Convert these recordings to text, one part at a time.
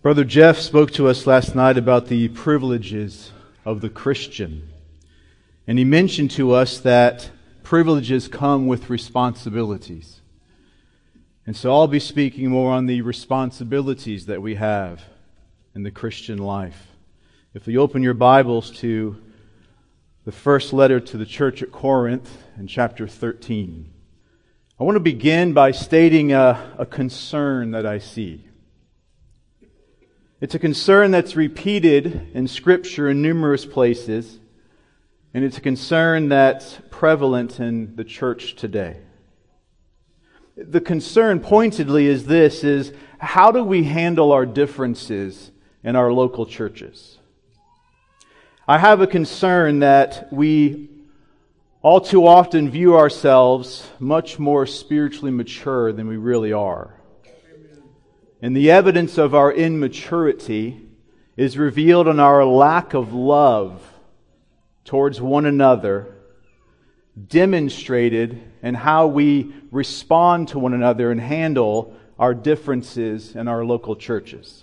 Brother Jeff spoke to us last night about the privileges of the Christian. And he mentioned to us that privileges come with responsibilities. And so I'll be speaking more on the responsibilities that we have in the Christian life. If you open your Bibles to the first letter to the church at Corinth in chapter 13, I want to begin by stating a concern that I see. It's a concern that's repeated in Scripture in numerous places, and it's a concern that's prevalent in the church today. The concern pointedly is this, is how do we handle our differences in our local churches? I have a concern that we all too often view ourselves much more spiritually mature than we really are. And the evidence of our immaturity is revealed in our lack of love towards one another, demonstrated in how we respond to one another and handle our differences in our local churches.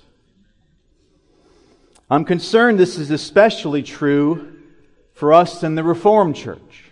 I'm concerned this is especially true for us in the Reformed Church.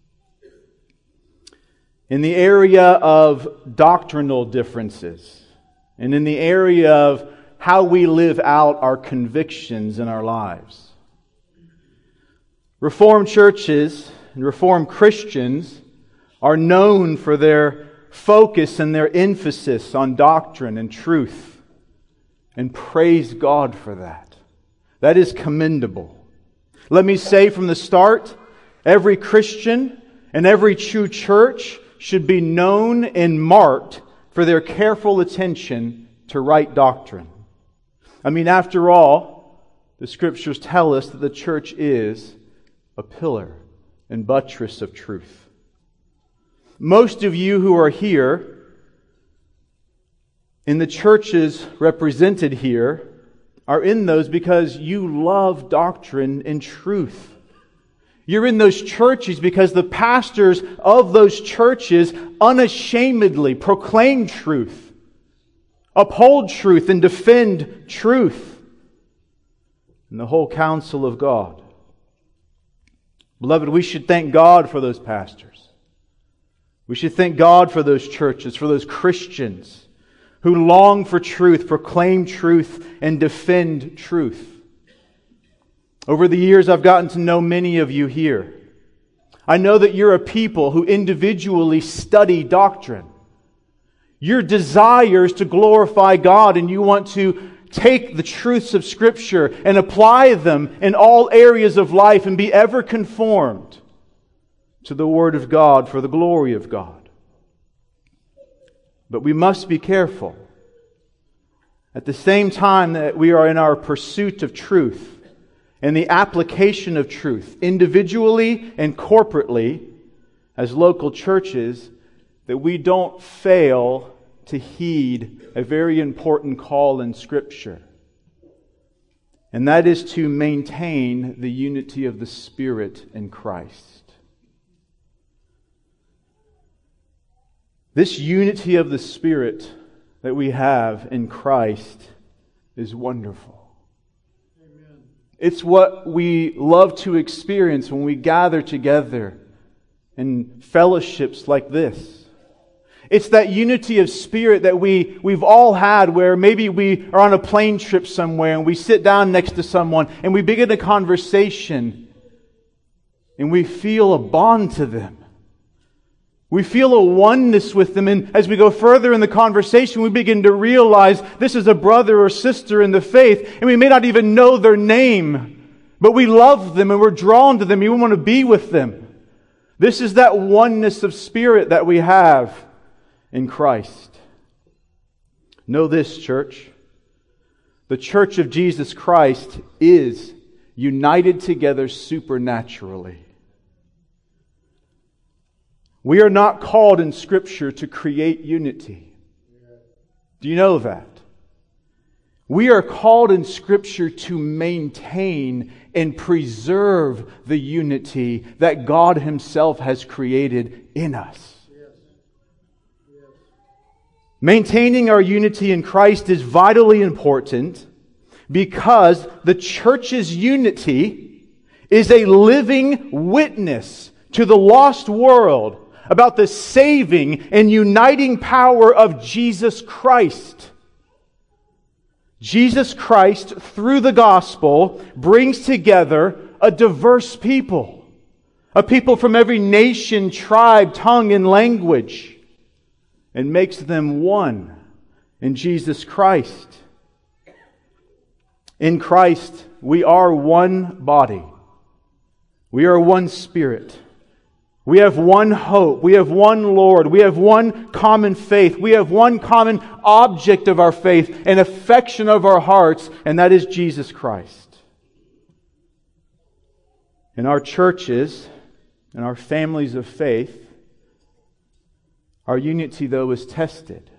In the area of doctrinal differences, and in the area of how we live out our convictions in our lives. Reformed churches and Reformed Christians are known for their focus and their emphasis on doctrine and truth. And praise God for that. That is commendable. Let me say from the start, every Christian and every true church should be known and marked for their careful attention to right doctrine. I mean, after all, the Scriptures tell us that the church is a pillar and buttress of truth. Most of you who are here, in the churches represented here, are in those because you love doctrine and truth. You're in those churches because the pastors of those churches unashamedly proclaim truth, uphold truth, and defend truth in the whole counsel of God. Beloved, we should thank God for those pastors. We should thank God for those churches, for those Christians who long for truth, proclaim truth, and defend truth. Over the years, I've gotten to know many of you here. I know that you're a people who individually study doctrine. Your desire is to glorify God, and you want to take the truths of Scripture and apply them in all areas of life and be ever conformed to the Word of God for the glory of God. But we must be careful. At the same time that we are in our pursuit of truth, and the application of truth, individually and corporately, as local churches, that we don't fail to heed a very important call in Scripture. And that is to maintain the unity of the Spirit in Christ. This unity of the Spirit that we have in Christ is wonderful. It's what we love to experience when we gather together in fellowships like this. It's that unity of spirit that we've all had, where maybe we are on a plane trip somewhere and we sit down next to someone and we begin a conversation and we feel a bond to them. We feel a oneness with them, and as we go further in the conversation, we begin to realize this is a brother or sister in the faith, and we may not even know their name, but we love them and we're drawn to them, and we want to be with them. This is that oneness of spirit that we have in Christ. Know this, church. The church of Jesus Christ is united together supernaturally. We are not called in Scripture to create unity. Do you know that? We are called in Scripture to maintain and preserve the unity that God Himself has created in us. Maintaining our unity in Christ is vitally important because the church's unity is a living witness to the lost world about the saving and uniting power of Jesus Christ. Jesus Christ, through the gospel, brings together a diverse people. A people from every nation, tribe, tongue, and language. And makes them one in Jesus Christ. In Christ, we are one body. We are one Spirit. We have one hope. We have one Lord. We have one common faith. We have one common object of our faith and affection of our hearts, and that is Jesus Christ. In our churches, in our families of faith, our unity, though, is tested.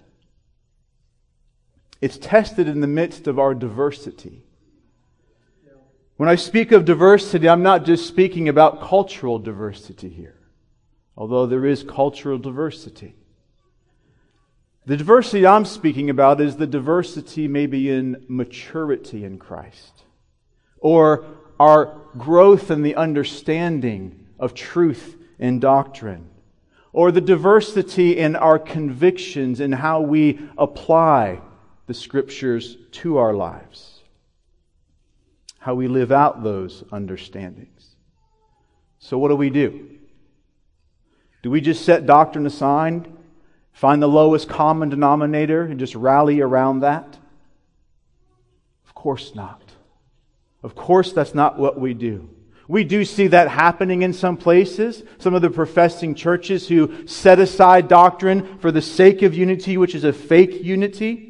It's tested in the midst of our diversity. When I speak of diversity, I'm not just speaking about cultural diversity here, although there is cultural diversity. The diversity I'm speaking about is the diversity maybe in maturity in Christ, or our growth in the understanding of truth and doctrine, or the diversity in our convictions and how we apply the Scriptures to our lives. How we live out those understandings. So what do? Do we just set doctrine aside, find the lowest common denominator, and just rally around that? Of course not. Of course that's not what we do. We do see that happening in some places. Some of the professing churches who set aside doctrine for the sake of unity, which is a fake unity.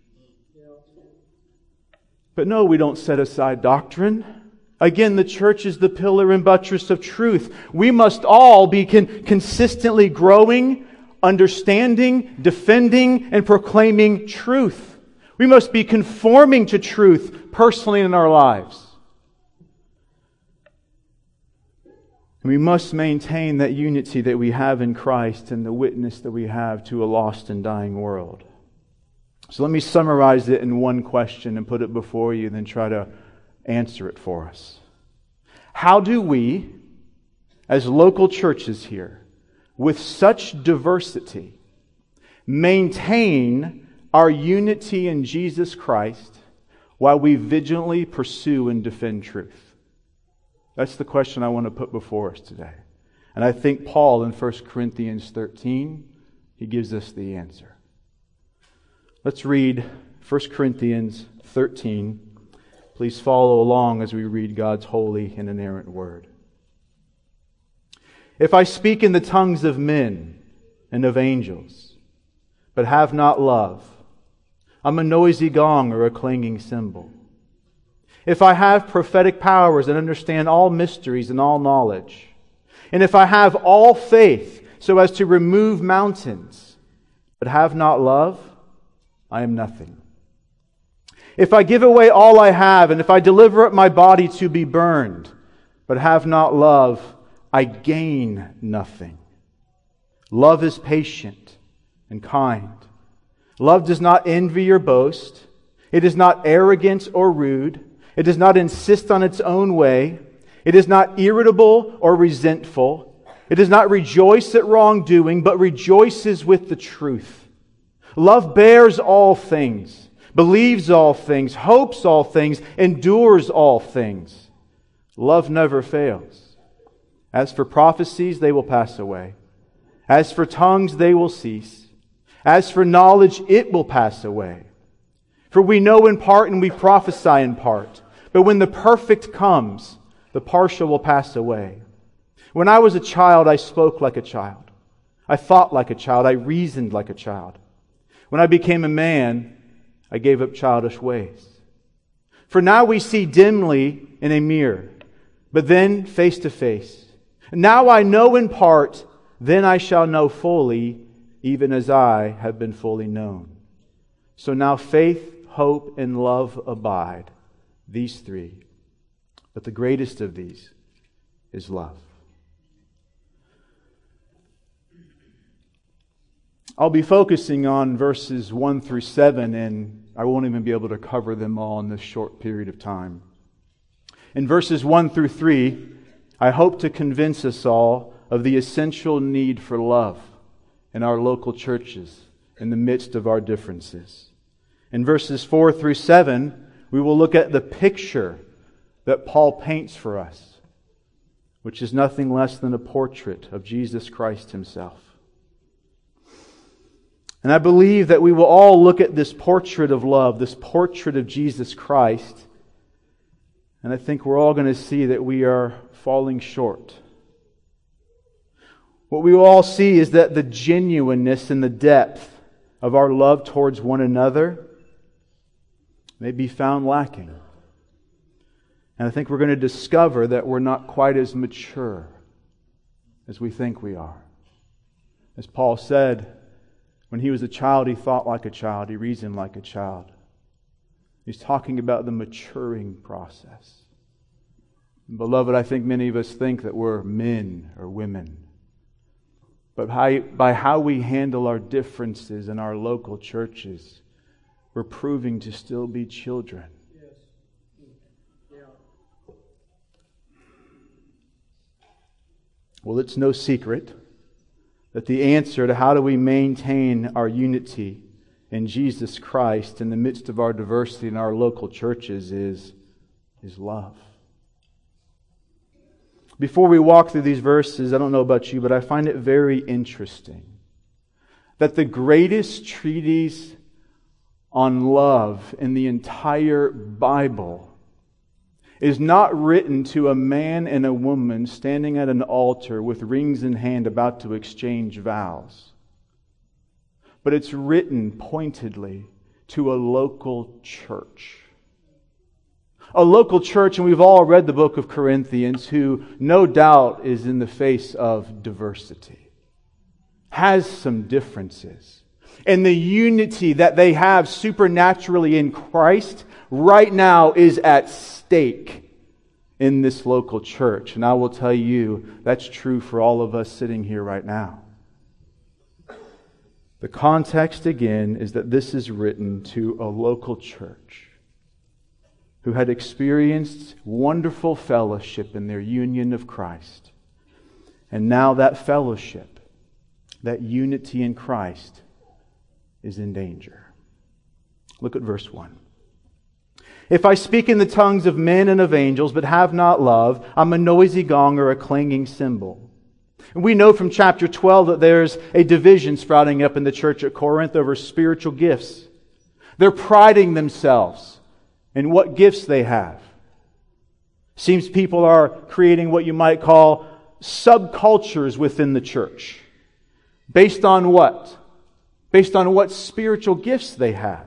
But no, we don't set aside doctrine. Again, the church is the pillar and buttress of truth. We must all be consistently growing, understanding, defending, and proclaiming truth. We must be conforming to truth personally in our lives. And we must maintain that unity that we have in Christ and the witness that we have to a lost and dying world. So let me summarize it in one question and put it before you, and then try to answer it for us. How do we, as local churches here, with such diversity, maintain our unity in Jesus Christ while we vigilantly pursue and defend truth? That's the question I want to put before us today. And I think Paul in 1 Corinthians 13, he gives us the answer. Let's read 1 Corinthians 13. Please follow along as we read God's holy and inerrant word. If I speak in the tongues of men and of angels, but have not love, I'm a noisy gong or a clanging cymbal. If I have prophetic powers and understand all mysteries and all knowledge, and if I have all faith so as to remove mountains, but have not love, I am nothing. If I give away all I have, and if I deliver up my body to be burned, but have not love, I gain nothing. Love is patient and kind. Love does not envy or boast. It is not arrogant or rude. It does not insist on its own way. It is not irritable or resentful. It does not rejoice at wrongdoing, but rejoices with the truth. Love bears all things, believes all things, hopes all things, endures all things. Love never fails. As for prophecies, they will pass away. As for tongues, they will cease. As for knowledge, it will pass away. For we know in part and we prophesy in part. But when the perfect comes, the partial will pass away. When I was a child, I spoke like a child. I thought like a child. I reasoned like a child. When I became a man, I gave up childish ways. For now we see dimly in a mirror, but then face to face. Now I know in part, then I shall know fully, even as I have been fully known. So now faith, hope, and love abide, these three. But the greatest of these is love. I'll be focusing on verses 1 through 7 in I won't even be able to cover them all in this short period of time. In verses 1 through 3, I hope to convince us all of the essential need for love in our local churches in the midst of our differences. In verses 4 through 7, we will look at the picture that Paul paints for us, which is nothing less than a portrait of Jesus Christ Himself. And I believe that we will all look at this portrait of love, this portrait of Jesus Christ, and I think we're all going to see that we are falling short. What we will all see is that the genuineness and the depth of our love towards one another may be found lacking. And I think we're going to discover that we're not quite as mature as we think we are. As Paul said, when he was a child, he thought like a child, he reasoned like a child. He's talking about the maturing process. And beloved, I think many of us think that we're men or women. But by how we handle our differences in our local churches, we're proving to still be children. Well, it's no secret that the answer to how do we maintain our unity in Jesus Christ in the midst of our diversity in our local churches is love. Before we walk through these verses, I don't know about you, but I find it very interesting that the greatest treatise on love in the entire Bible is not written to a man and a woman standing at an altar with rings in hand about to exchange vows. But it's written pointedly to a local church. A local church, and we've all read the book of Corinthians, who no doubt is in the face of diversity, has some differences. And the unity that they have supernaturally in Christ right now is at stake in this local church. And I will tell you, that's true for all of us sitting here right now. The context again is that this is written to a local church who had experienced wonderful fellowship in their union of Christ. And now that fellowship, that unity in Christ, is in danger. Look at verse 1. If I speak in the tongues of men and of angels, but have not love, I'm a noisy gong or a clanging cymbal. And we know from chapter 12 that there's a division sprouting up in the church at Corinth over spiritual gifts. They're priding themselves in what gifts they have. Seems people are creating what you might call subcultures within the church. Based on what? Based on what spiritual gifts they have.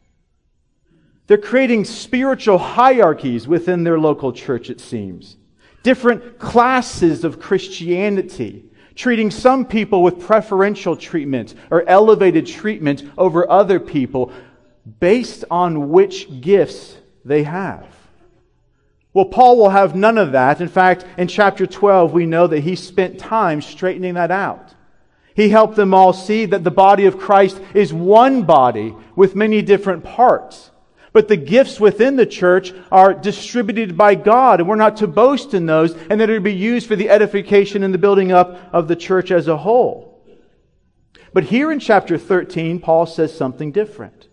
They're creating spiritual hierarchies within their local church, it seems. Different classes of Christianity, treating some people with preferential treatment or elevated treatment over other people based on which gifts they have. Well, Paul will have none of that. In fact, in chapter 12, we know that he spent time straightening that out. He helped them all see that the body of Christ is one body with many different parts. But the gifts within the church are distributed by God, and we're not to boast in those, and that it will be used for the edification and the building up of the church as a whole. But here in chapter 13, Paul says something different.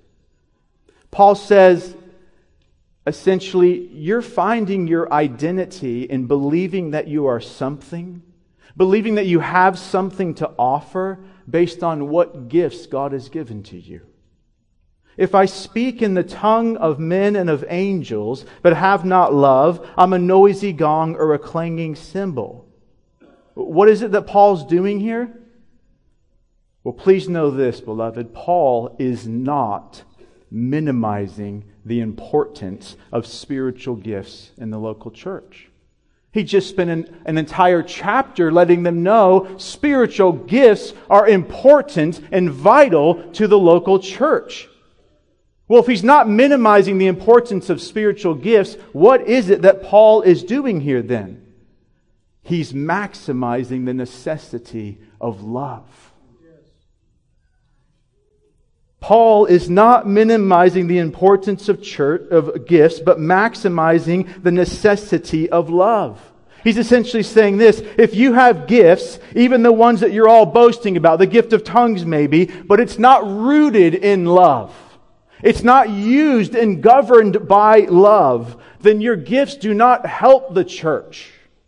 Paul says, essentially, you're finding your identity in believing that you are something, believing that you have something to offer based on what gifts God has given to you. If I speak in the tongue of men and of angels, but have not love, I'm a noisy gong or a clanging cymbal. What is it that Paul's doing here? Well, please know this, beloved. Paul is not minimizing the importance of spiritual gifts in the local church. He just spent an entire chapter letting them know spiritual gifts are important and vital to the local church. Well, if he's not minimizing the importance of spiritual gifts, what is it that Paul is doing here then? He's maximizing the necessity of love. Paul is not minimizing the importance of gifts, but maximizing the necessity of love. He's essentially saying this: if you have gifts, even the ones that you're all boasting about, the gift of tongues maybe, but it's not rooted in love, it's not used and governed by love, then your gifts do not help the church.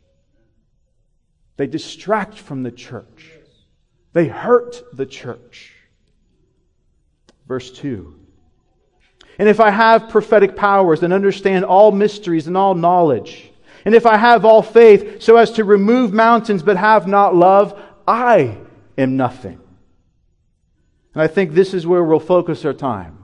They distract from the church. They hurt the church. Verse 2. And if I have prophetic powers and understand all mysteries and all knowledge, and if I have all faith so as to remove mountains but have not love, I am nothing. And I think this is where we'll focus our time.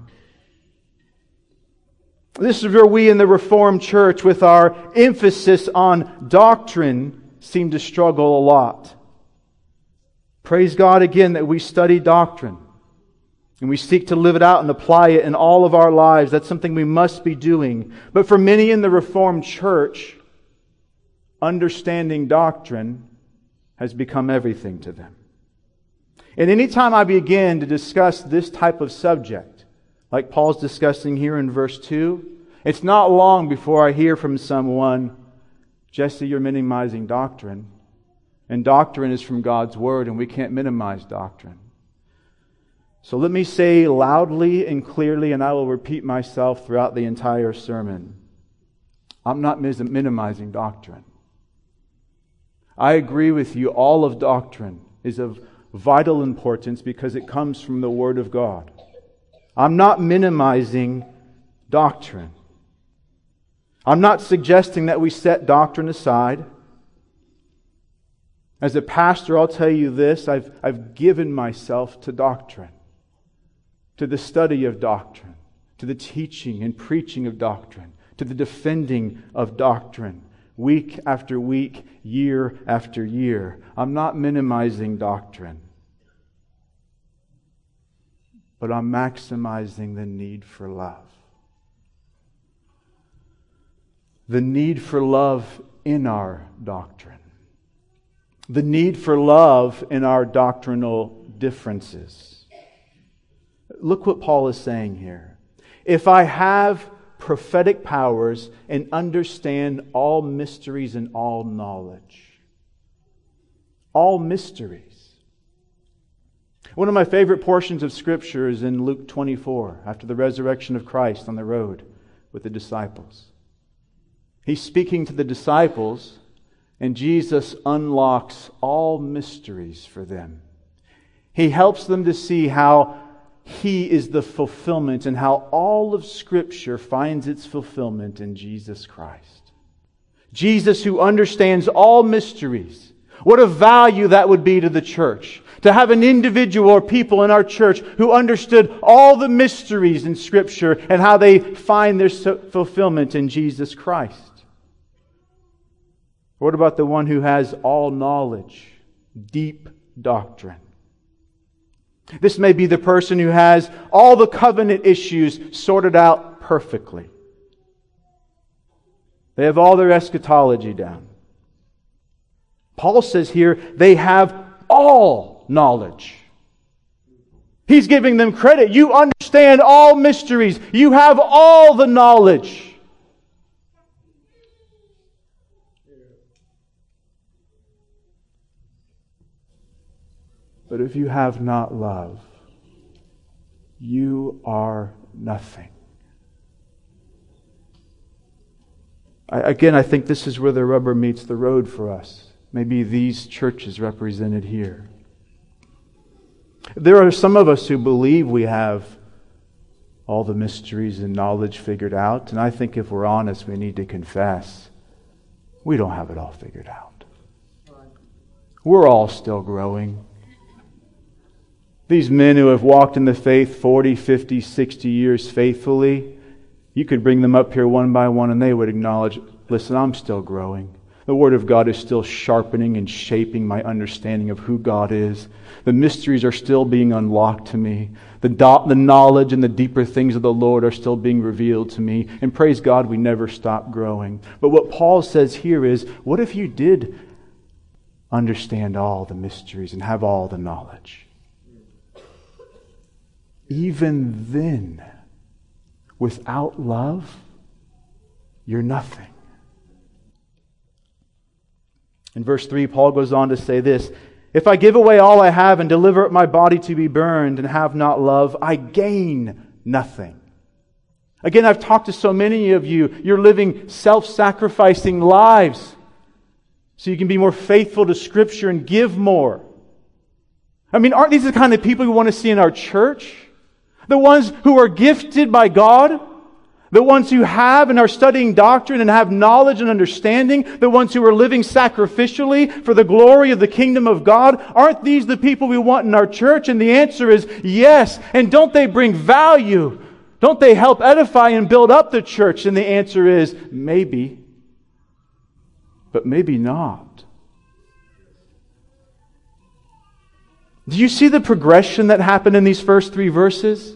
This is where we in the Reformed Church, with our emphasis on doctrine, seem to struggle a lot. Praise God again that we study doctrine and we seek to live it out and apply it in all of our lives. That's something we must be doing. But for many in the Reformed Church, understanding doctrine has become everything to them. And anytime I begin to discuss this type of subject, like Paul's discussing here in verse 2, it's not long before I hear from someone, Jesse, you're minimizing doctrine. And doctrine is from God's Word, and we can't minimize doctrine. So let me say loudly and clearly, and I will repeat myself throughout the entire sermon, I'm not minimizing doctrine. I agree with you, all of doctrine is of vital importance because it comes from the Word of God. I'm not minimizing doctrine. I'm not suggesting that we set doctrine aside. As a pastor, I'll tell you this, I've given myself to doctrine, to the study of doctrine, to the teaching and preaching of doctrine, to the defending of doctrine, week after week, year after year. I'm not minimizing doctrine, but I'm maximizing the need for love. The need for love in our doctrine. The need for love in our doctrinal differences. Look what Paul is saying here. If I have prophetic powers and understand all mysteries and all knowledge. All mysteries. One of my favorite portions of Scripture is in Luke 24, after the resurrection of Christ on the road with the disciples. He's speaking to the disciples, and Jesus unlocks all mysteries for them. He helps them to see how He is the fulfillment and how all of Scripture finds its fulfillment in Jesus Christ. Jesus, who understands all mysteries. What a value that would be to the church. To have an individual or people in our church who understood all the mysteries in Scripture and how they find their fulfillment in Jesus Christ. What about the one who has all knowledge, deep doctrine? This may be the person who has all the covenant issues sorted out perfectly. They have all their eschatology down. Paul says here, they have all knowledge. He's giving them credit. You understand all mysteries. You have all the knowledge. But if you have not love, you are nothing. I think this is where the rubber meets the road for us. Maybe these churches represented here. There are some of us who believe we have all the mysteries and knowledge figured out. And I think if we're honest, we need to confess we don't have it all figured out. We're all still growing. These men who have walked in the faith 40, 50, 60 years faithfully, you could bring them up here one by one and they would acknowledge, listen, I'm still growing. The Word of God is still sharpening and shaping my understanding of who God is. The mysteries are still being unlocked to me. The knowledge and the deeper things of the Lord are still being revealed to me. And praise God, we never stop growing. But what Paul says here is, what if you did understand all the mysteries and have all the knowledge? even then, without love, you're nothing. In verse 3, Paul goes on to say this: if I give away all I have and deliver up my body to be burned and have not love, I gain nothing. Again, I've talked to so many of you. You're living self-sacrificing lives so you can be more faithful to Scripture and give more. I mean, aren't these the kind of people we want to see in our church? The ones who are gifted by God? The ones who have and are studying doctrine and have knowledge and understanding? The ones who are living sacrificially for the glory of the kingdom of God? Aren't these the people we want in our church? And the answer is yes. And don't they bring value? Don't they help edify and build up the church? And the answer is maybe. But maybe not. Do you see the progression that happened in these first 3 verses?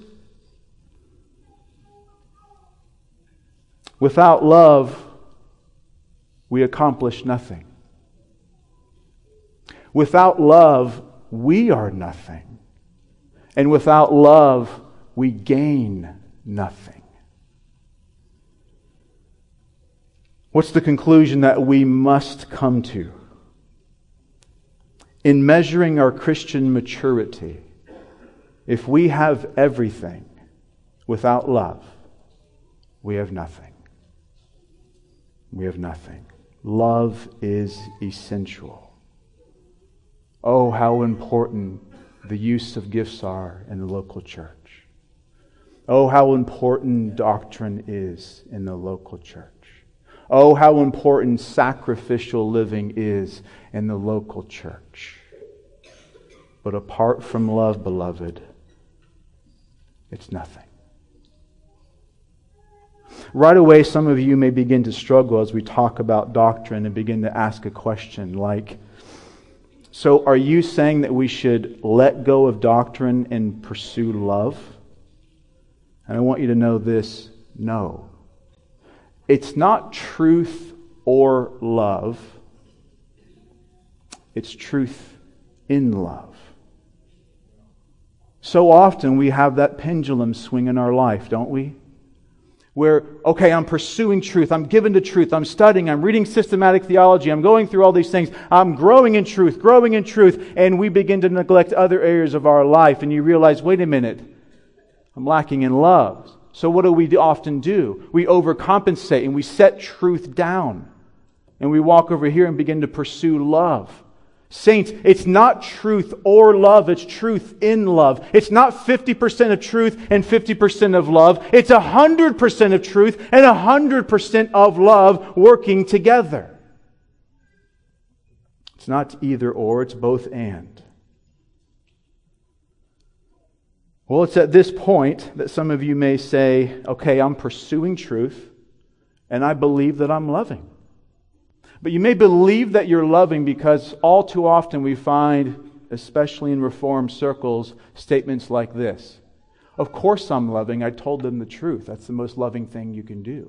Without love, we accomplish nothing. Without love, we are nothing. And without love, we gain nothing. What's the conclusion that we must come to? In measuring our Christian maturity, if we have everything without love, we have nothing. We have nothing. Love is essential. Oh, how important the use of gifts are in the local church. Oh, how important doctrine is in the local church. Oh, how important sacrificial living is in the local church. But apart from love, beloved, it's nothing. Right away, some of you may begin to struggle as we talk about doctrine and begin to ask a question like, so are you saying that we should let go of doctrine and pursue love? And I want you to know this: no. It's not truth or love. It's truth in love. So often we have that pendulum swing in our life, don't we? Where, okay, I'm pursuing truth, I'm given to truth, I'm studying, I'm reading systematic theology, I'm going through all these things, I'm growing in truth, and we begin to neglect other areas of our life, and you realize, wait a minute, I'm lacking in love. So what do we often do? We overcompensate and we set truth down. And we walk over here and begin to pursue love. Saints, it's not truth or love, it's truth in love. It's not 50% of truth and 50% of love. It's 100% of truth and 100% of love working together. It's not either or, it's both and. Well, it's at this point that some of you may say, okay, I'm pursuing truth and I believe that I'm loving. But you may believe that you're loving because all too often we find, especially in Reformed circles, statements like this: of course I'm loving, I told them the truth. That's the most loving thing you can do.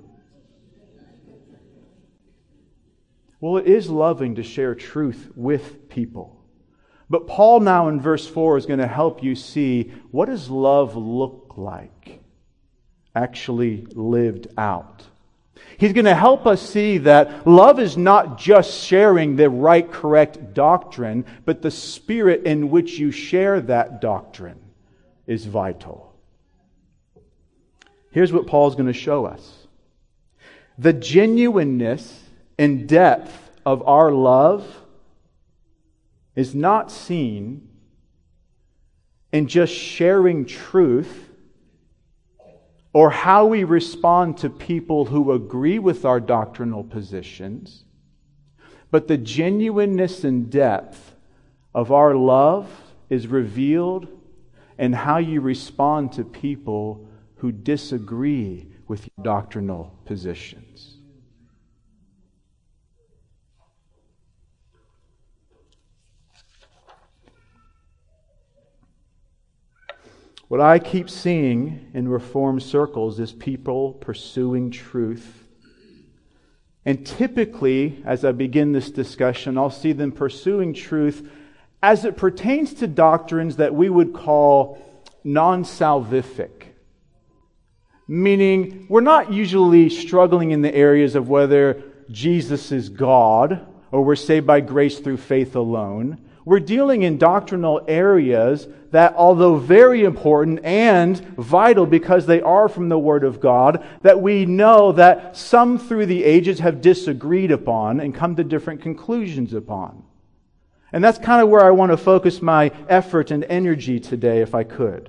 Well, it is loving to share truth with people. But Paul now in verse 4 is going to help you see, what does love look like actually lived out? He's going to help us see that love is not just sharing the right, correct doctrine, but the spirit in which you share that doctrine is vital. Here's what Paul's going to show us. The genuineness and depth of our love is not seen in just sharing truth or how we respond to people who agree with our doctrinal positions, but the genuineness and depth of our love is revealed in how you respond to people who disagree with your doctrinal positions. What I keep seeing in Reformed circles is people pursuing truth. And typically, as I begin this discussion, I'll see them pursuing truth as it pertains to doctrines that we would call non-salvific. Meaning, we're not usually struggling in the areas of whether Jesus is God or we're saved by grace through faith alone. We're dealing in doctrinal areas that, although very important and vital because they are from the Word of God, that we know that some through the ages have disagreed upon and come to different conclusions upon. And that's kind of where I want to focus my effort and energy today, if I could.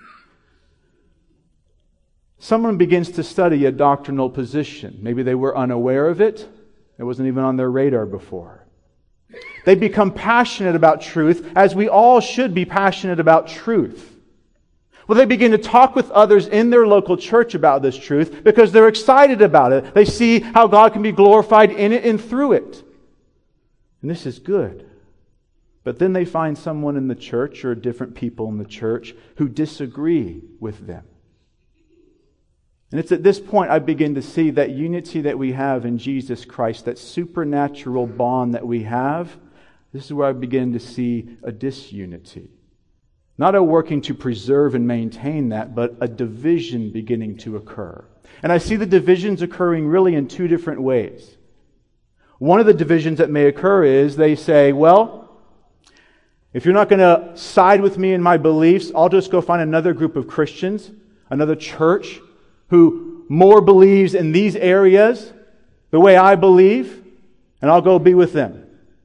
Someone begins to study a doctrinal position. Maybe they were unaware of it. It wasn't even on their radar before. They become passionate about truth, as we all should be passionate about truth. Well, they begin to talk with others in their local church about this truth because they're excited about it. They see how God can be glorified in it and through it. And this is good. But then they find someone in the church or different people in the church who disagree with them. And it's at this point I begin to see that unity that we have in Jesus Christ, that supernatural bond that we have, this is where I begin to see a disunity. Not a working to preserve and maintain that, but a division beginning to occur. And I see the divisions occurring really in two different ways. One of the divisions that may occur is they say, well, if you're not going to side with me in my beliefs, I'll just go find another group of Christians, another church, who more believes in these areas the way I believe, and I'll go be with them.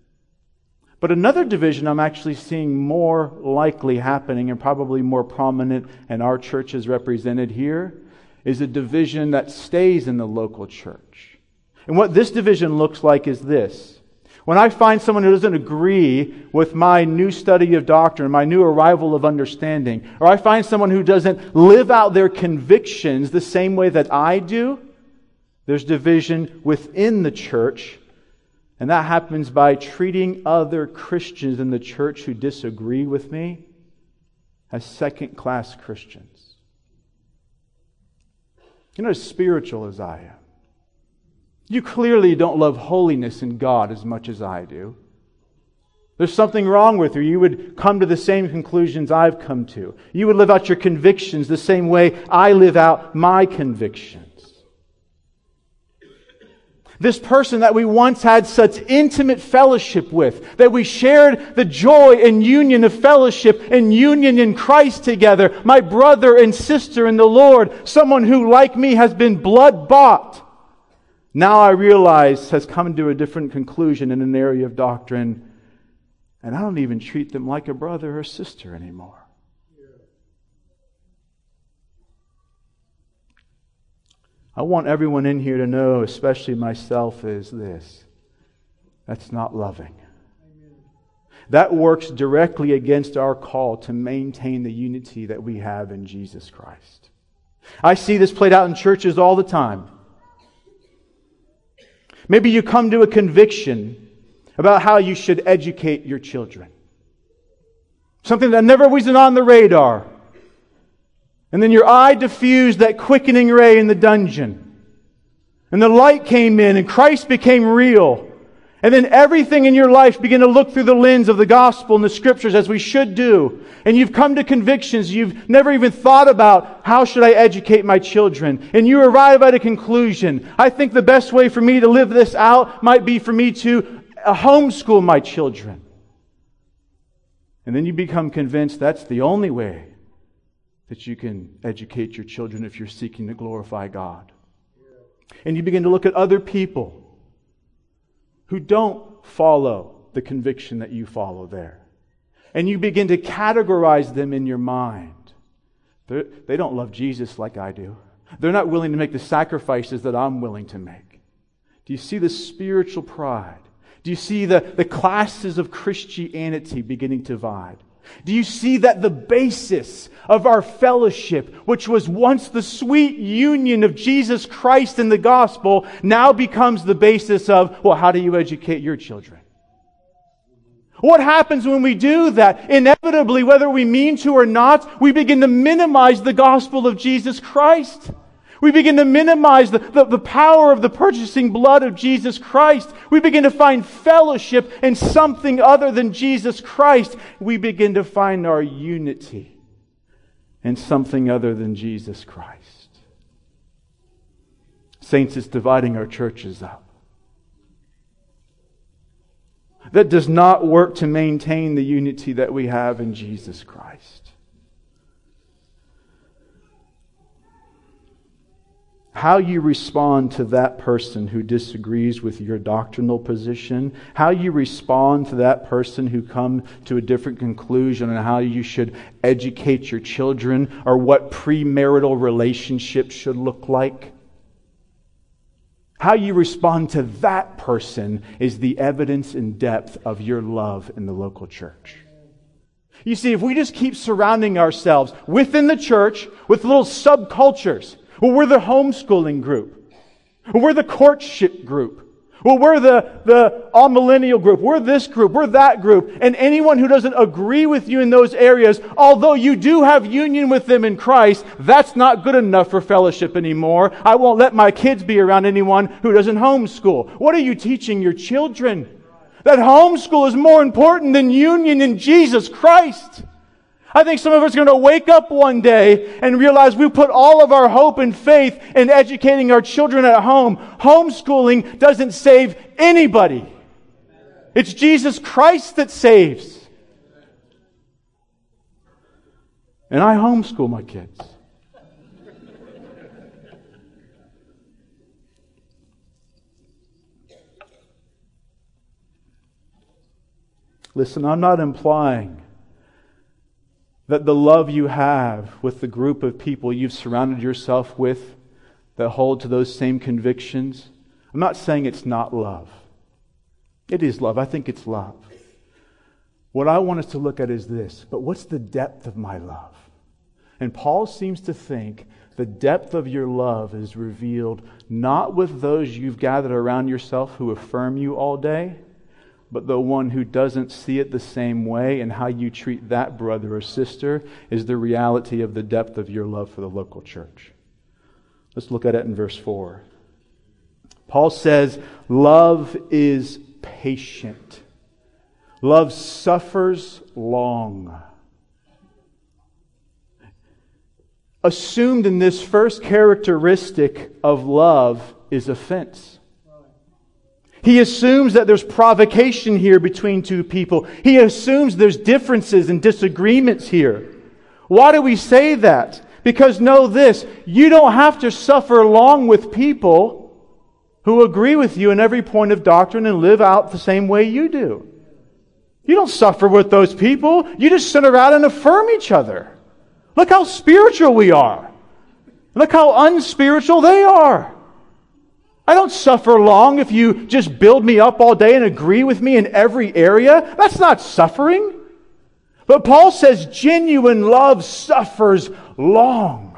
But another division I'm actually seeing more likely happening and probably more prominent, and our church is represented here, is a division that stays in the local church. And what this division looks like is this. When I find someone who doesn't agree with my new study of doctrine, my new arrival of understanding, or I find someone who doesn't live out their convictions the same way that I do, there's division within the church. And that happens by treating other Christians in the church who disagree with me as second-class Christians. You're not as spiritual as I am. You clearly don't love holiness in God as much as I do. There's something wrong with you. You would come to the same conclusions I've come to. You would live out your convictions the same way I live out my convictions. This person that we once had such intimate fellowship with, that we shared the joy and union of fellowship and union in Christ together, my brother and sister in the Lord, someone who, like me, has been blood-bought, now I realize has come to a different conclusion in an area of doctrine, and I don't even treat them like a brother or sister anymore. I want everyone in here to know, especially myself, is this. That's not loving. That works directly against our call to maintain the unity that we have in Jesus Christ. I see this played out in churches all the time. Maybe you come to a conviction about how you should educate your children. Something that never was on the radar. And then your eye diffused that quickening ray in the dungeon. And the light came in and Christ became real. And then everything in your life began to look through the lens of the gospel and the scriptures, as we should do. And you've come to convictions you've never even thought about. How should I educate my children? And you arrive at a conclusion. I think the best way for me to live this out might be for me to homeschool my children. And then you become convinced that's the only way that you can educate your children if you're seeking to glorify God. And you begin to look at other people who don't follow the conviction that you follow there. And you begin to categorize them in your mind. They don't love Jesus like I do. They're not willing to make the sacrifices that I'm willing to make. Do you see the spiritual pride? Do you see the classes of Christianity beginning to divide? Do you see that the basis of our fellowship, which was once the sweet union of Jesus Christ and the gospel, now becomes the basis of, well, how do you educate your children? What happens when we do that? Inevitably, whether we mean to or not, we begin to minimize the gospel of Jesus Christ. We begin to minimize the power of the purchasing blood of Jesus Christ. We begin to find fellowship in something other than Jesus Christ. We begin to find our unity and something other than Jesus Christ. Saints, it's dividing our churches up. That does not work to maintain the unity that we have in Jesus Christ. How you respond to that person who disagrees with your doctrinal position, how you respond to that person who come to a different conclusion on how you should educate your children or what premarital relationships should look like, how you respond to that person is the evidence and depth of your love in the local church. You see, if we just keep surrounding ourselves within the church with little subcultures, well, we're the homeschooling group. Well, we're the courtship group. Well, we're the all-millennial group. We're this group. We're that group. And anyone who doesn't agree with you in those areas, although you do have union with them in Christ, that's not good enough for fellowship anymore. I won't let my kids be around anyone who doesn't homeschool. What are you teaching your children? That homeschool is more important than union in Jesus Christ. I think some of us are going to wake up one day and realize we put all of our hope and faith in educating our children at home. Homeschooling doesn't save anybody. It's Jesus Christ that saves. And I homeschool my kids. Listen, I'm not implying that the love you have with the group of people you've surrounded yourself with that hold to those same convictions, I'm not saying it's not love. It is love. I think it's love. What I want us to look at is this, but what's the depth of my love? And Paul seems to think the depth of your love is revealed not with those you've gathered around yourself who affirm you all day, but the one who doesn't see it the same way, and how you treat that brother or sister is the reality of the depth of your love for the local church. Let's look at it in verse 4. Paul says, love is patient. Love suffers long. Assumed in this first characteristic of love is offense. He assumes that there's provocation here between two people. He assumes there's differences and disagreements here. Why do we say that? Because know this, you don't have to suffer long with people who agree with you in every point of doctrine and live out the same way you do. You don't suffer with those people. You just sit around and affirm each other. Look how spiritual we are. Look how unspiritual they are. I don't suffer long if you just build me up all day and agree with me in every area. That's not suffering. But Paul says genuine love suffers long.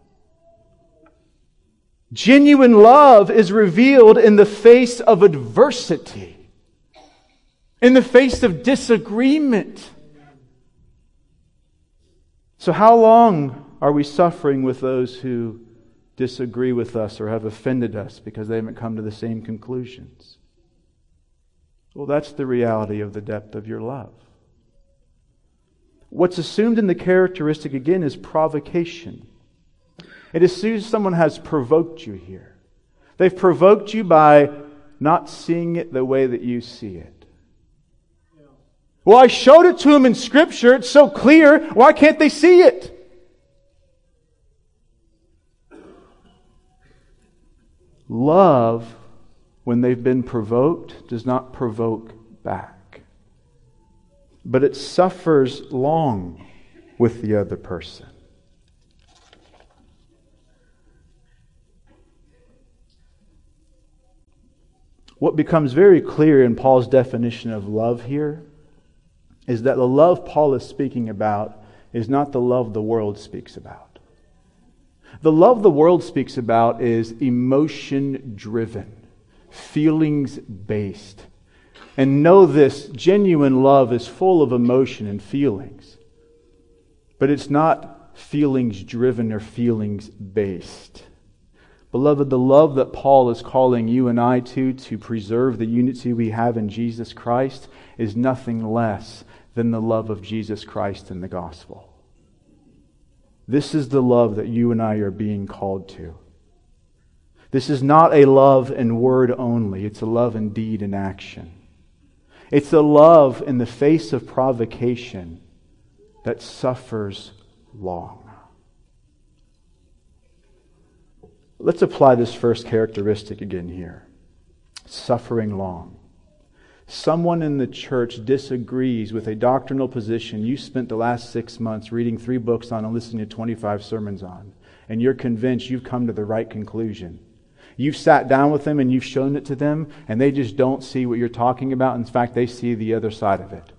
Genuine love is revealed in the face of adversity, in the face of disagreement. So how long are we suffering with those who disagree with us or have offended us because they haven't come to the same conclusions? Well, that's the reality of the depth of your love. What's assumed in the characteristic, again, is provocation. It assumes someone has provoked you here. They've provoked you by not seeing it the way that you see it. Well, I showed it to them in Scripture. It's so clear. Why can't they see it? Love, when they've been provoked, does not provoke back. But it suffers long with the other person. What becomes very clear in Paul's definition of love here is that the love Paul is speaking about is not the love the world speaks about. The love the world speaks about is emotion-driven, feelings-based. And know this, genuine love is full of emotion and feelings. But it's not feelings-driven or feelings-based. Beloved, the love that Paul is calling you and I to preserve the unity we have in Jesus Christ is nothing less than the love of Jesus Christ in the gospel. This is the love that you and I are being called to. This is not a love in word only. It's a love in deed and action. It's a love in the face of provocation that suffers long. Let's apply this first characteristic again here. Suffering long. Someone in the church disagrees with a doctrinal position you spent the last 6 months reading 3 books on and listening to 25 sermons on, and you're convinced you've come to the right conclusion. You've sat down with them and you've shown it to them, and they just don't see what you're talking about. In fact, they see the other side of it.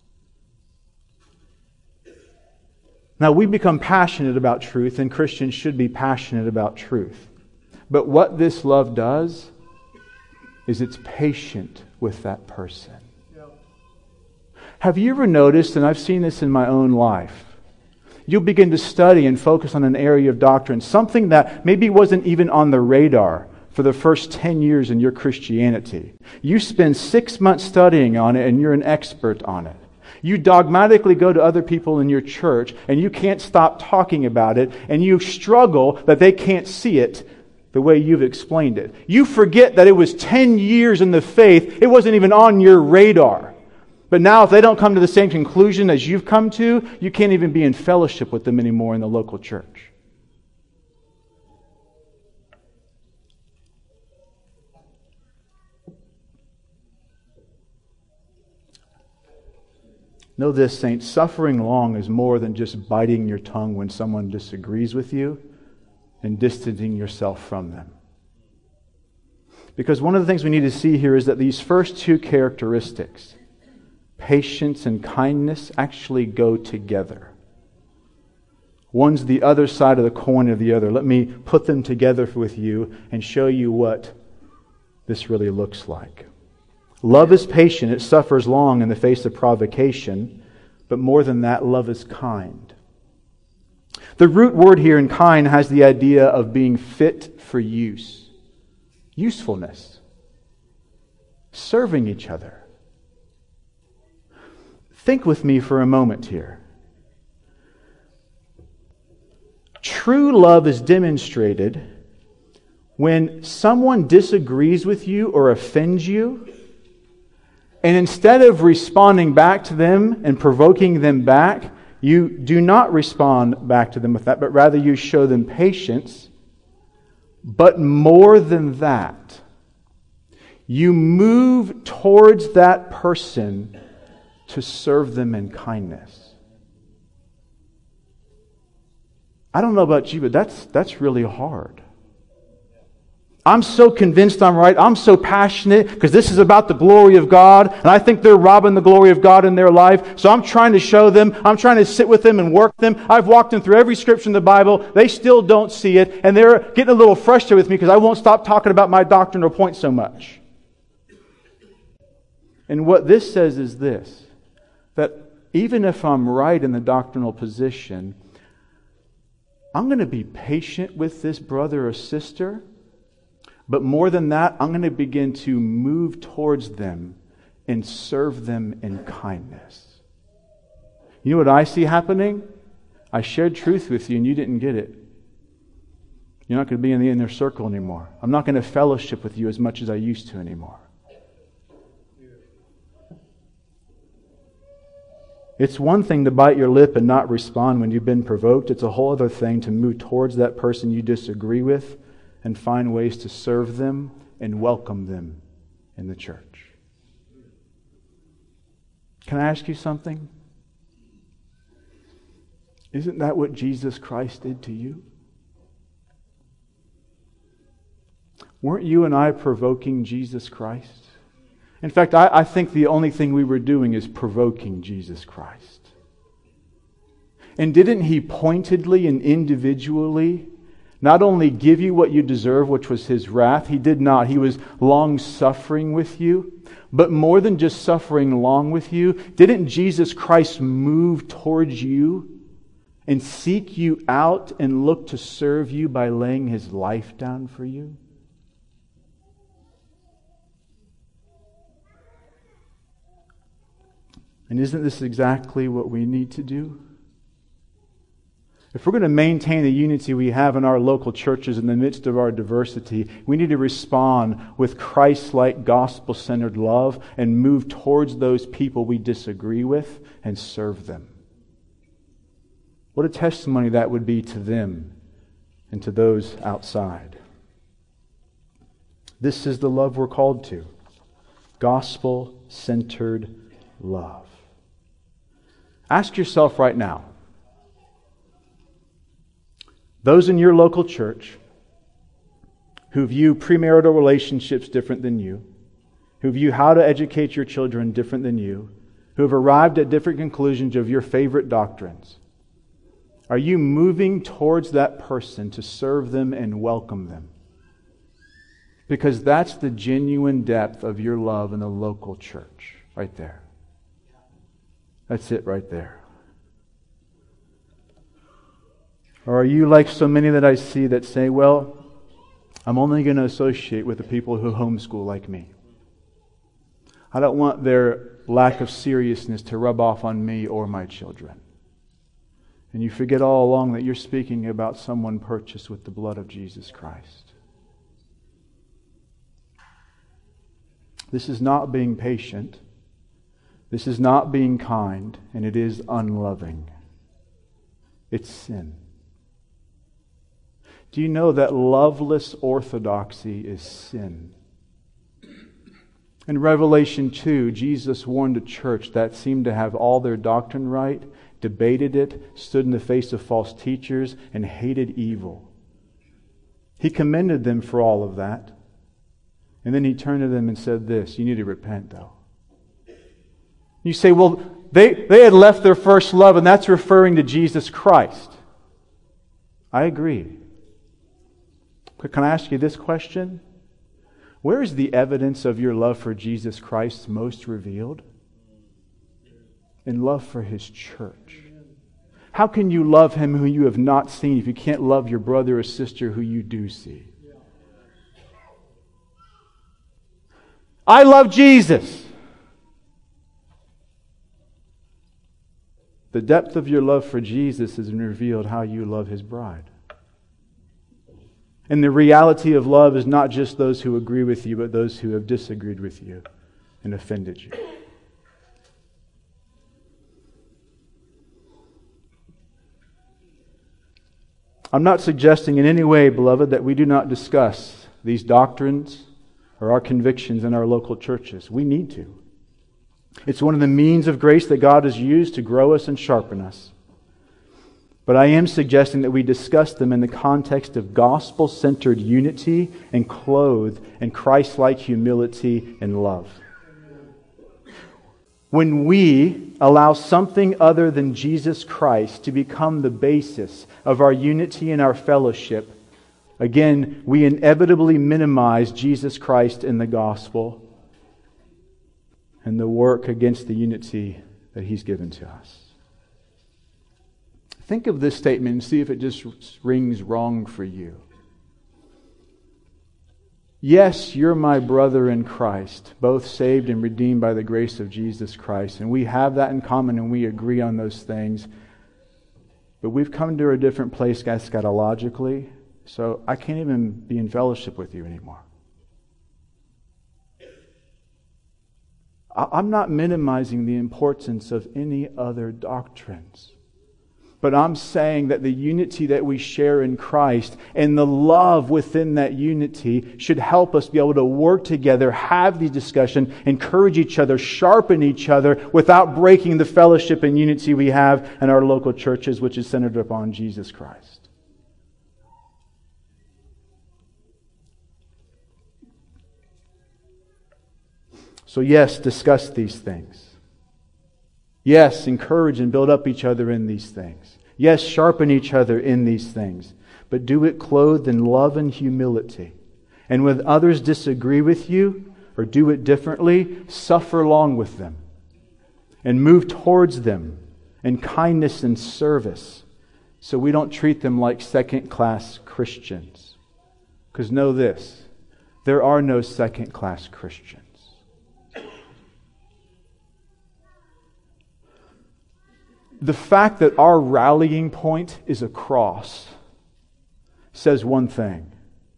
Now, we become passionate about truth, and Christians should be passionate about truth. But what this love does is it's patient with that person. Have you ever noticed, and I've seen this in my own life, you'll begin to study and focus on an area of doctrine, something that maybe wasn't even on the radar for the first 10 years in your Christianity. You spend 6 months studying on it and you're an expert on it. You dogmatically go to other people in your church and you can't stop talking about it, and you struggle that they can't see it the way you've explained it. You forget that it was 10 years in the faith. It wasn't even on your radar. But now if they don't come to the same conclusion as you've come to, you can't even be in fellowship with them anymore in the local church. Know this, saints, suffering long is more than just biting your tongue when someone disagrees with you and distancing yourself from them. Because one of the things we need to see here is that these first 2 characteristics, patience and kindness, actually go together. One's the other side of the coin of the other. Let me put them together with you and show you what this really looks like. Love is patient. It suffers long in the face of provocation. But more than that, love is kind. The root word here in kind has the idea of being fit for use. Usefulness. Serving each other. Think with me for a moment here. True love is demonstrated when someone disagrees with you or offends you, and instead of responding back to them and provoking them back, you do not respond back to them with that, but rather you show them patience. But more than that, you move towards that person to serve them in kindness. I don't know about you, but that's really hard. I'm so convinced I'm right. I'm so passionate because this is about the glory of God, and I think they're robbing the glory of God in their life. So I'm trying to show them. I'm trying to sit with them and work them. I've walked them through every scripture in the Bible. They still don't see it, and they're getting a little frustrated with me because I won't stop talking about my doctrinal point so much. And what this says is this, that even if I'm right in the doctrinal position, I'm going to be patient with this brother or sister. But more than that, I'm going to begin to move towards them and serve them in kindness. You know what I see happening? I shared truth with you and you didn't get it. You're not going to be in the inner circle anymore. I'm not going to fellowship with you as much as I used to anymore. It's one thing to bite your lip and not respond when you've been provoked. It's a whole other thing to move towards that person you disagree with and find ways to serve them and welcome them in the church. Can I ask you something? Isn't that what Jesus Christ did to you? Weren't you and I provoking Jesus Christ? In fact, I think the only thing we were doing is provoking Jesus Christ. And didn't He pointedly and individually not only give you what you deserve, which was His wrath? He did not. He was long-suffering with you. But more than just suffering long with you, didn't Jesus Christ move towards you and seek you out and look to serve you by laying His life down for you? And isn't this exactly what we need to do? If we're going to maintain the unity we have in our local churches in the midst of our diversity, we need to respond with Christ-like, gospel-centered love and move towards those people we disagree with and serve them. What a testimony that would be to them and to those outside. This is the love we're called to. Gospel-centered love. Ask yourself right now, those in your local church who view premarital relationships different than you, who view how to educate your children different than you, who have arrived at different conclusions of your favorite doctrines, are you moving towards that person to serve them and welcome them? Because that's the genuine depth of your love in the local church, right there. That's it right there. Or are you like so many that I see that say, well, I'm only going to associate with the people who homeschool like me. I don't want their lack of seriousness to rub off on me or my children. And you forget all along that you're speaking about someone purchased with the blood of Jesus Christ. This is not being patient. This is not being kind, and it is unloving. It's sin. Do you know that loveless orthodoxy is sin? In Revelation 2, Jesus warned a church that seemed to have all their doctrine right, debated it, stood in the face of false teachers, and hated evil. He commended them for all of that. And then He turned to them and said this, you need to repent though. You say, well, they had left their first love, and that's referring to Jesus Christ. I agree. Can I ask you this question? Where is the evidence of your love for Jesus Christ most revealed? In love for His church. How can you love Him who you have not seen if you can't love your brother or sister who you do see? I love Jesus. The depth of your love for Jesus is revealed how you love His bride. And the reality of love is not just those who agree with you, but those who have disagreed with you and offended you. I'm not suggesting in any way, beloved, that we do not discuss these doctrines or our convictions in our local churches. We need to. It's one of the means of grace that God has used to grow us and sharpen us. But I am suggesting that we discuss them in the context of gospel-centered unity and clothed in Christ-like humility and love. When we allow something other than Jesus Christ to become the basis of our unity and our fellowship, again, we inevitably minimize Jesus Christ in the gospel and the work against the unity that He's given to us. Think of this statement and see if it just rings wrong for you. Yes, you're my brother in Christ, both saved and redeemed by the grace of Jesus Christ. And we have that in common and we agree on those things. But we've come to a different place eschatologically, so I can't even be in fellowship with you anymore. I'm not minimizing the importance of any other doctrines. But I'm saying that the unity that we share in Christ and the love within that unity should help us be able to work together, have the discussion, encourage each other, sharpen each other without breaking the fellowship and unity we have in our local churches, which is centered upon Jesus Christ. So yes, discuss these things. Yes, encourage and build up each other in these things. Yes, sharpen each other in these things. But do it clothed in love and humility. And when others disagree with you or do it differently, suffer along with them. And move towards them in kindness and service. So we don't treat them like second-class Christians. Because know this, there are no second-class Christians. The fact that our rallying point is a cross says one thing: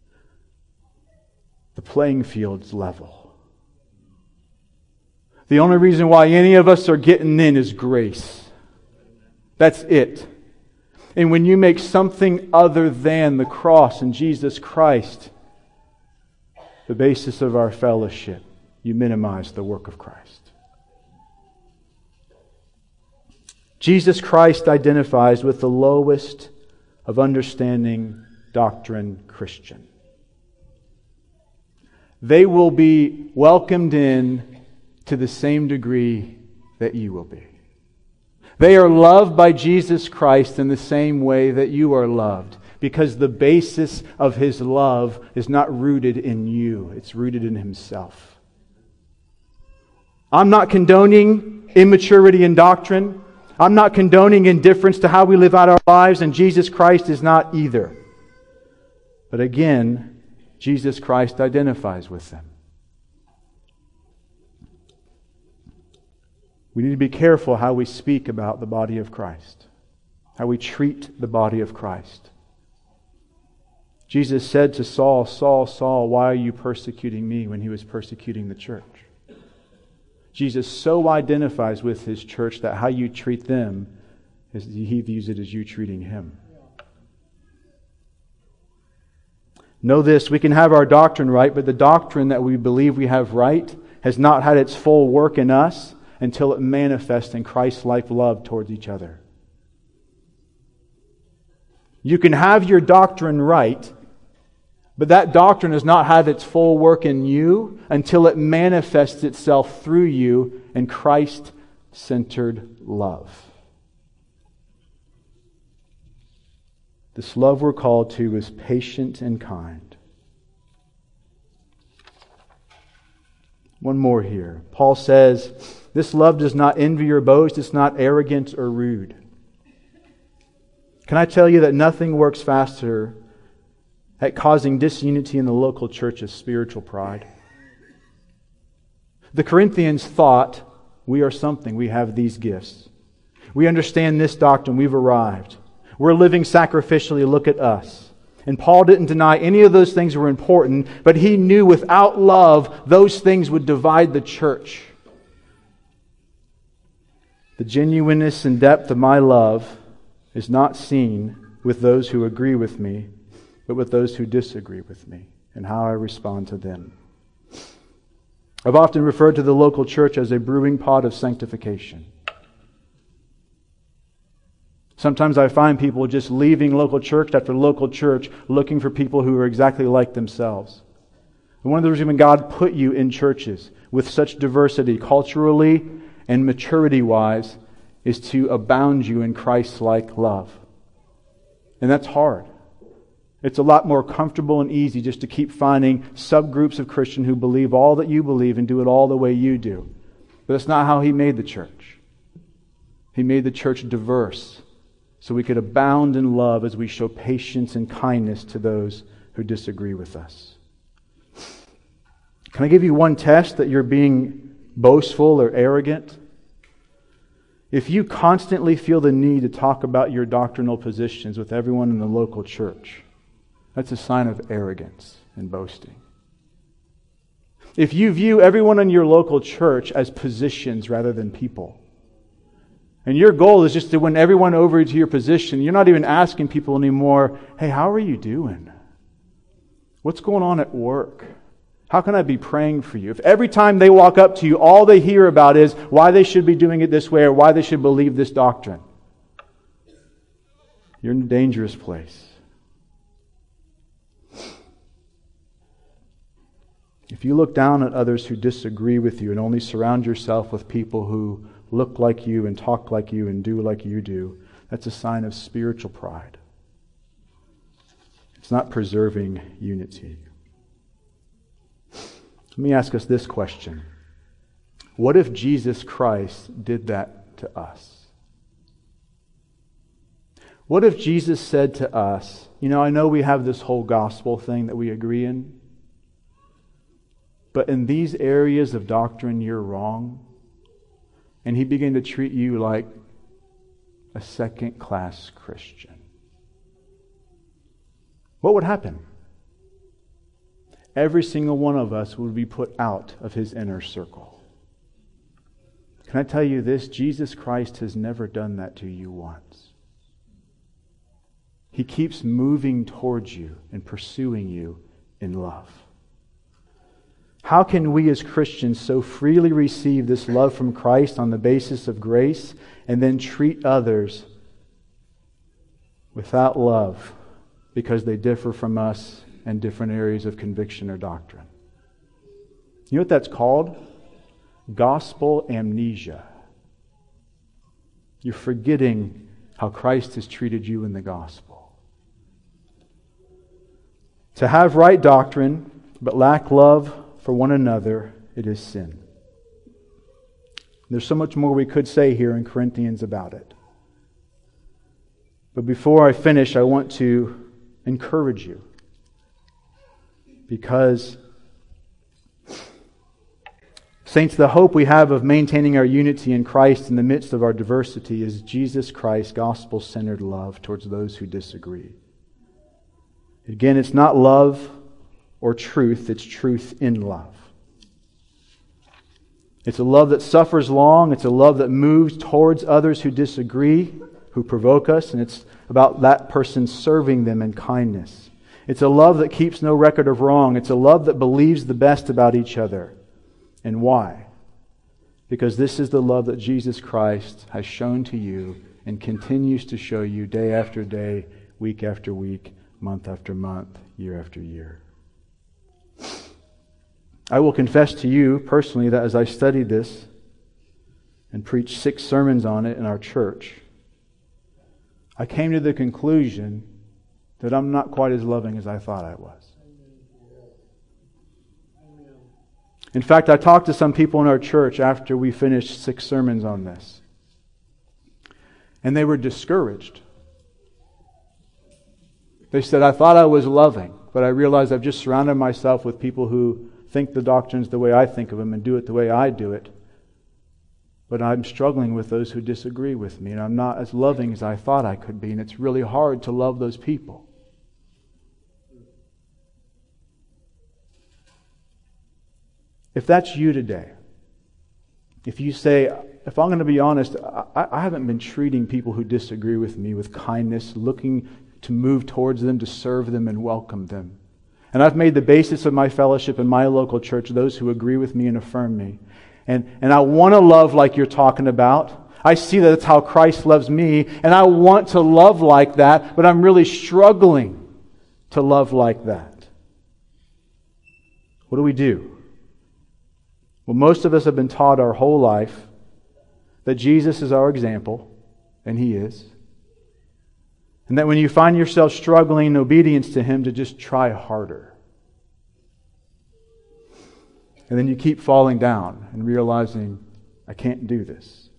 the playing field's level. The only reason why any of us are getting in is grace. That's it. And when you make something other than the cross and Jesus Christ the basis of our fellowship, you minimize the work of Christ. Jesus Christ identifies with the lowest of understanding doctrine Christian. They will be welcomed in to the same degree that you will be. They are loved by Jesus Christ in the same way that you are loved, because the basis of His love is not rooted in you, it's rooted in Himself. I'm not condoning immaturity in doctrine. I'm not condoning indifference to how we live out our lives, and Jesus Christ is not either. But again, Jesus Christ identifies with them. We need to be careful how we speak about the body of Christ, how we treat the body of Christ. Jesus said to Saul, "Saul, Saul, why are you persecuting me?" when He was persecuting the church. Jesus so identifies with His church that how you treat them, He views it as you treating Him. Know this: we can have our doctrine right, but the doctrine that we believe we have right has not had its full work in us until it manifests in Christ-like love towards each other. You can have your doctrine right, but that doctrine has not had its full work in you until it manifests itself through you in Christ-centered love. This love we're called to is patient and kind. One more here. Paul says, this love does not envy or boast. It's not arrogant or rude. Can I tell you that nothing works faster at causing disunity in the local church as spiritual pride? The Corinthians thought, we are something. We have these gifts. We understand this doctrine. We've arrived. We're living sacrificially. Look at us. And Paul didn't deny any of those things were important, but he knew without love, those things would divide the church. The genuineness and depth of my love is not seen with those who agree with me, but with those who disagree with me and how I respond to them. I've often referred to the local church as a brewing pot of sanctification. Sometimes I find people just leaving local church after local church looking for people who are exactly like themselves. And one of the reasons God put you in churches with such diversity culturally and maturity-wise is to abound you in Christ-like love. And that's hard. It's a lot more comfortable and easy just to keep finding subgroups of Christians who believe all that you believe and do it all the way you do. But that's not how He made the church. He made the church diverse so we could abound in love as we show patience and kindness to those who disagree with us. Can I give you one test that you're being boastful or arrogant? If you constantly feel the need to talk about your doctrinal positions with everyone in the local church, that's a sign of arrogance and boasting. If you view everyone in your local church as positions rather than people, and your goal is just to win everyone over to your position, you're not even asking people anymore, hey, how are you doing? What's going on at work? How can I be praying for you? If every time they walk up to you, all they hear about is why they should be doing it this way or why they should believe this doctrine, you're in a dangerous place. If you look down at others who disagree with you and only surround yourself with people who look like you and talk like you and do like you do, that's a sign of spiritual pride. It's not preserving unity. Let me ask us this question. What if Jesus Christ did that to us? What if Jesus said to us, I know we have this whole gospel thing that we agree in, but in these areas of doctrine you're wrong, and He began to treat you like a second-class Christian, what would happen? Every single one of us would be put out of his inner circle. Can I tell you this? Jesus Christ has never done that to you once. He keeps moving towards you and pursuing you in love. How can we as Christians so freely receive this love from Christ on the basis of grace and then treat others without love because they differ from us in different areas of conviction or doctrine? You know what that's called? Gospel amnesia. You're forgetting how Christ has treated you in the gospel. To have right doctrine but lack love for one another, it is sin. There's so much more we could say here in Corinthians about it. But before I finish, I want to encourage you. Because, saints, the hope we have of maintaining our unity in Christ in the midst of our diversity is Jesus Christ's gospel-centered love towards those who disagree. Again, it's not love or truth, it's truth in love. It's a love that suffers long, it's a love that moves towards others who disagree, who provoke us, and it's about that person serving them in kindness. It's a love that keeps no record of wrong. It's a love that believes the best about each other. And why? Because this is the love that Jesus Christ has shown to you and continues to show you day after day, week after week, month after month, year after year. I will confess to you personally that as I studied this and preached 6 sermons on it in our church, I came to the conclusion that I'm not quite as loving as I thought I was. In fact, I talked to some people in our church after we finished 6 sermons on this, and they were discouraged. They said, I thought I was loving, but I realized I've just surrounded myself with people who think the doctrines the way I think of them and do it the way I do it. But I'm struggling with those who disagree with me, and I'm not as loving as I thought I could be, and it's really hard to love those people. If that's you today, if you say, if I'm going to be honest, I haven't been treating people who disagree with me with kindness, looking to move towards them, to serve them and welcome them. And I've made the basis of my fellowship in my local church those who agree with me and affirm me. And I want to love like you're talking about. I see that that's how Christ loves me, and I want to love like that, but I'm really struggling to love like that. What do we do? Well, most of us have been taught our whole life that Jesus is our example, and He is. And that when you find yourself struggling in obedience to Him, to just try harder. And then you keep falling down and realizing, I can't do this.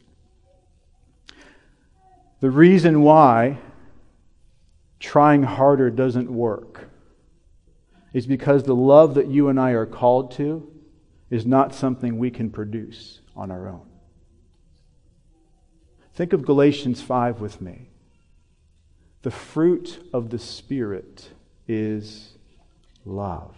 The reason why trying harder doesn't work is because the love that you and I are called to is not something we can produce on our own. Think of Galatians 5 with me. The fruit of the Spirit is love.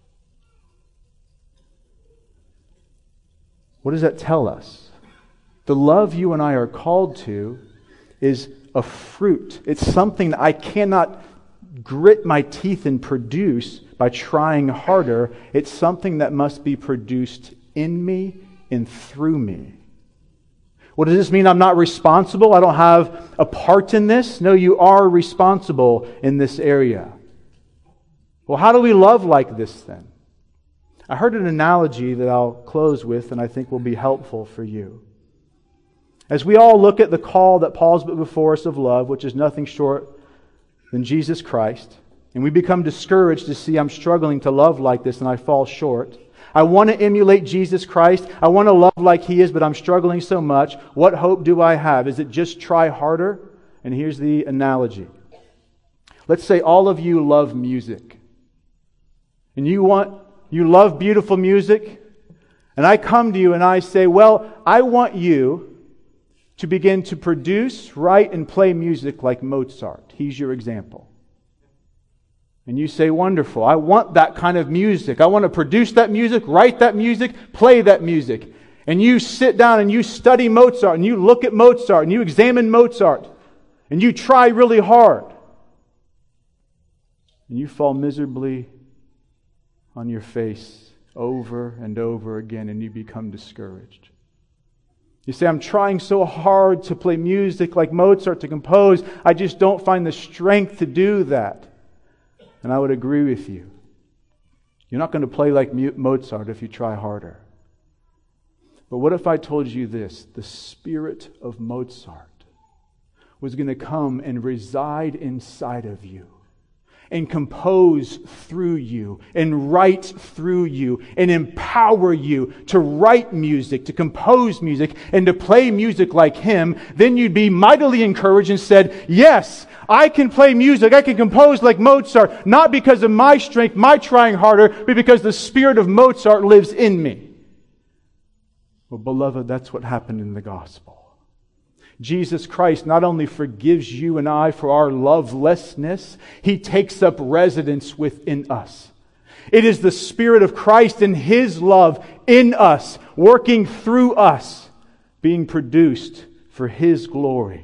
What does that tell us? The love you and I are called to is a fruit. It's something that I cannot grit my teeth and produce by trying harder. It's something that must be produced in me and through me. What does this mean? I'm not responsible? I don't have a part in this? No, you are responsible in this area. Well, how do we love like this then? I heard an analogy that I'll close with and I think will be helpful for you. As we all look at the call that Paul's put before us of love, which is nothing short than Jesus Christ, and we become discouraged to see I'm struggling to love like this and I fall short. I want to emulate Jesus Christ. I want to love like He is, but I'm struggling so much. What hope do I have? Is it just try harder? And here's the analogy. Let's say all of you love music. And you love beautiful music. And I come to you and I say, well, I want you to begin to produce, write, and play music like Mozart. He's your example. And you say, wonderful, I want that kind of music. I want to produce that music, write that music, play that music. And you sit down and you study Mozart and you look at Mozart and you examine Mozart and you try really hard. And you fall miserably on your face over and over again and you become discouraged. You say, I'm trying so hard to play music like Mozart, to compose. I just don't find the strength to do that. And I would agree with you. You're not going to play like Mozart if you try harder. But what if I told you this? The spirit of Mozart was going to come and reside inside of you and compose through you and write through you and empower you to write music, to compose music, and to play music like him. Then you'd be mightily encouraged and said, yes, I can play music, I can compose like Mozart, not because of my strength, my trying harder, but because the spirit of Mozart lives in me. Well, beloved, that's what happened in the gospel. Jesus Christ not only forgives you and I for our lovelessness, He takes up residence within us. It is the Spirit of Christ and His love in us, working through us, being produced for His glory.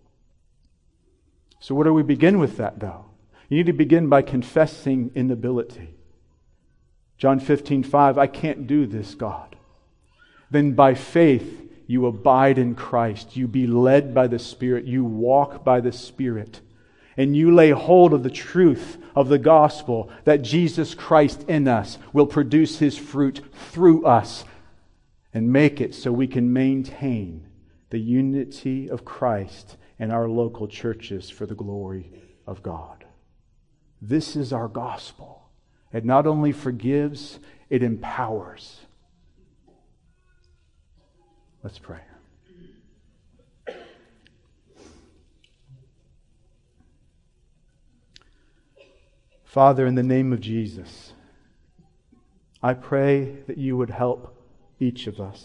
So where do we begin with that, though? You need to begin by confessing inability. John 15:5, I can't do this, God. Then by faith, you abide in Christ. You be led by the Spirit. You walk by the Spirit. And you lay hold of the truth of the gospel that Jesus Christ in us will produce His fruit through us and make it so we can maintain the unity of Christ in our local churches for the glory of God. This is our gospel. It not only forgives, it empowers. Let's pray. Father, in the name of Jesus, I pray that you would help each of us.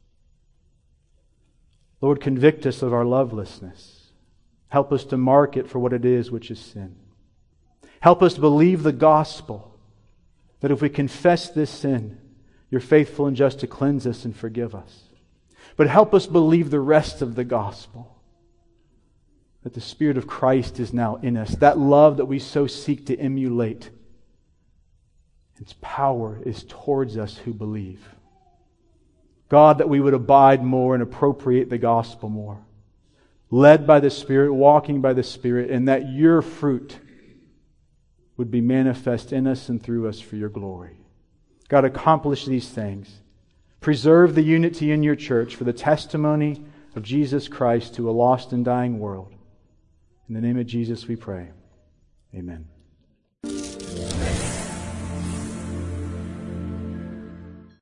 Lord, convict us of our lovelessness. Help us to mark it for what it is, which is sin. Help us to believe the gospel, that if we confess this sin, you're faithful and just to cleanse us and forgive us. But help us believe the rest of the gospel, that the Spirit of Christ is now in us, that love that we so seek to emulate. Its power is towards us who believe. God, that we would abide more and appropriate the gospel more, led by the Spirit, walking by the Spirit, and that your fruit would be manifest in us and through us for your glory. God, accomplish these things. Preserve the unity in your church for the testimony of Jesus Christ to a lost and dying world. In the name of Jesus we pray. Amen.